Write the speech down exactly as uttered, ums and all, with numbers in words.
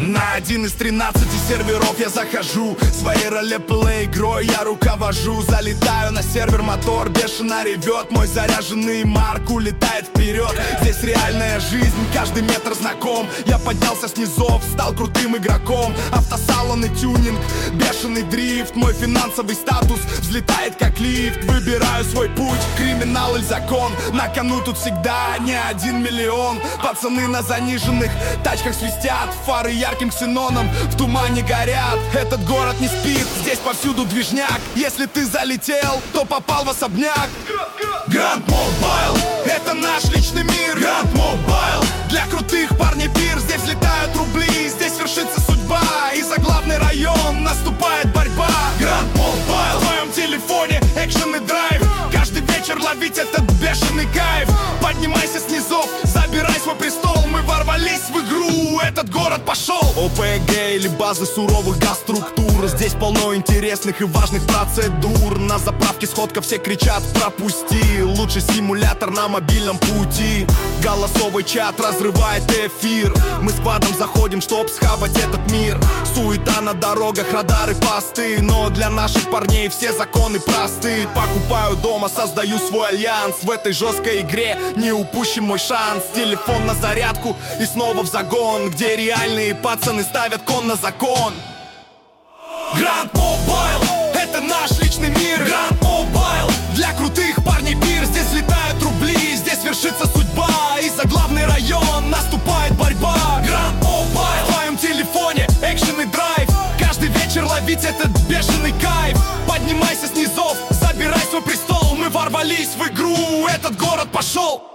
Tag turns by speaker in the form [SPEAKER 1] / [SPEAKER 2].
[SPEAKER 1] На один из тринадцати серверов я захожу, своей ролеплей игрой я руковожу. Залетаю на сервер, мотор бешено ревет, мой заряженный Марк улетает вперед. Здесь реальная жизнь, каждый метр знаком. Я поднялся с низов, стал крутым игроком. Автосалон и тюнинг, бешеный дрифт, мой финансовый статус взлетает как лифт. Выбираю свой путь, криминал или закон. На кону тут всегда не один миллион. Пацаны на заниженных тачках свистят, фары ярким ксеноном в тумане горят. Этот город не спит, здесь повсюду движняк. Если ты залетел, то попал в особняк. Гранд Мобайл, это наш личный мир. Гранд Мобайл, для крутых парней пир. Здесь летают рубли, здесь вершится судьба. И за главный район наступает борьба. Гранд Мобайл, в твоем телефоне экшен и драйв. Каждый вечер ловить этот бешеный кайф. Поднимайся с низов, забирай свой престол. Мы ворвались в игру, этот город пошел. ОПГ или базы суровых газ-структур. Здесь полно интересных и важных процедур. На заправке сходка, все кричат пропусти. Лучший симулятор на мобильном пути. Голосовой чат разрывает эфир. Мы сквадом заходим, чтоб схавать этот мир. Суета на дорогах, радары, посты. Но для наших парней все законы просты. Покупаю дома, создаю свой альянс. В этой жесткой игре не упущим мой шанс. Телефон на зарядку и снова в загон, где реальные пацаны ставят кон на закон. Гранд Мобайл, это наш личный мир. Гранд Мобайл, для крутых парней пир. Здесь летают рубли, здесь вершится судьба. И за главный район наступает борьба. Гранд Мобайл, в твоем телефоне экшен и драйв. Каждый вечер ловить этот бешеный кайф. Поднимайся с низов, забирай свой престол. Мы ворвались в игру, этот город пошел.